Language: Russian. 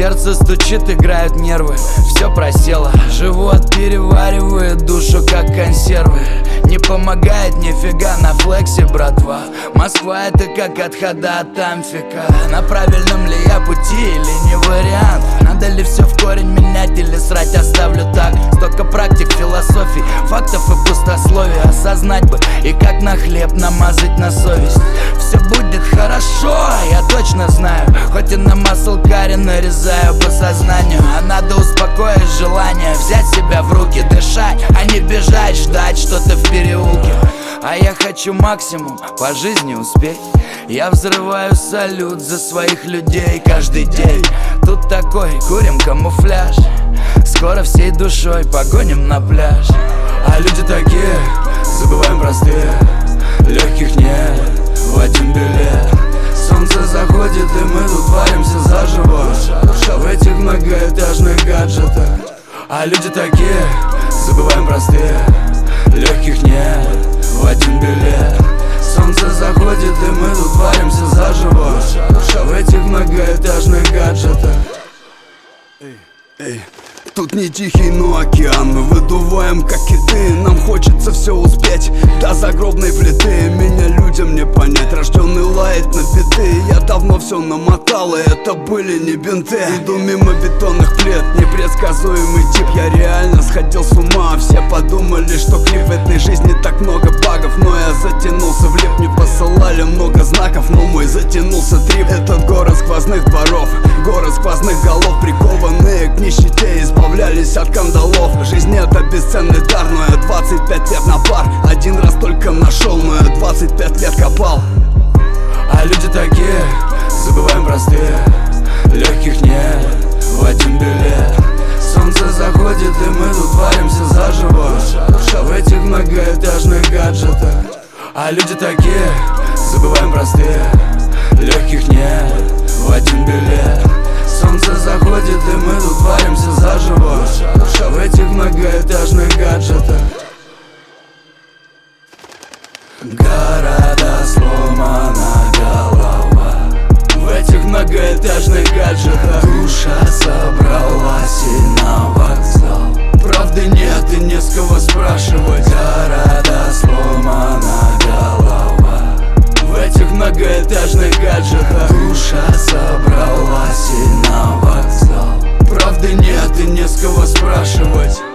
Сердце стучит, играют нервы, все просело. Живот переваривает душу, как консервы. Не помогает нифига на флексе, братва. Москва — это как от хода от амфика. На правильном ли я пути или не вариант? Надо ли все в корень менять или срать оставлю так? Столько практик, философий, фактов и пустословий. Осознать бы и как на хлеб намазать на совесть. Все будет хорошо, я точно знаю. Хоть и на масл карри нарезаю по сознанию. А надо успокоить желание, взять себя в руки, дышать, а не бежать, ждать что-то в переулке. А я хочу максимум по жизни успеть. Я взрываю салют за своих людей каждый день. Тут такой, курим камуфляж. Скоро всей душой погоним на пляж. А люди такие, забываем простые. Легких нет, в один билет. Солнце заходит, и мы тут варимся заживо в этих многоэтажных гаджетах. А люди такие, забываем простые. Легких нет, в один билет. Солнце заходит, и мы тут варимся заживо в этих многоэтажных гаджетах. Тут не тихий, но океан. Мы выдуваем, как киты. Нам хочется все успеть до загробной плиты. Меня людям не понять, рожденный лает на биты. Я давно все намотал, и это были не бинты. Иду мимо бетонных плит, непредсказуемый тип. Я реально сходил с ума. Все подумали, что клип в этой жизни так много багов. Но я затянулся в лип, мне посылали много знаков. Но мой затянулся трип. Этот город сквозных дворов, город сквозных голов. Прикованные к нищете, избавлялись от кандалов. Жизнь — это бесценный дар, но я 25 лет на пар. Один раз только нашел, но я 25 лет копал. А люди такие, забываем простые. Легких нет, в один билет. Солнце заходит, и мы тут варимся заживо в этих многоэтажных гаджетах. А люди такие, забываем простые. Легких нет, в один билет. Солнце заходит, и мы тут варимся заживо в этих многоэтажных гаджетах. Города сломана голова в этих многоэтажных гаджетах. Душа собралась и на вокзал. Правды нет и не с кого спрашивать. Города сломана голова в этих многоэтажных гаджетах. Душа собралась и на вокзал. Правды нет и не с кого спрашивать.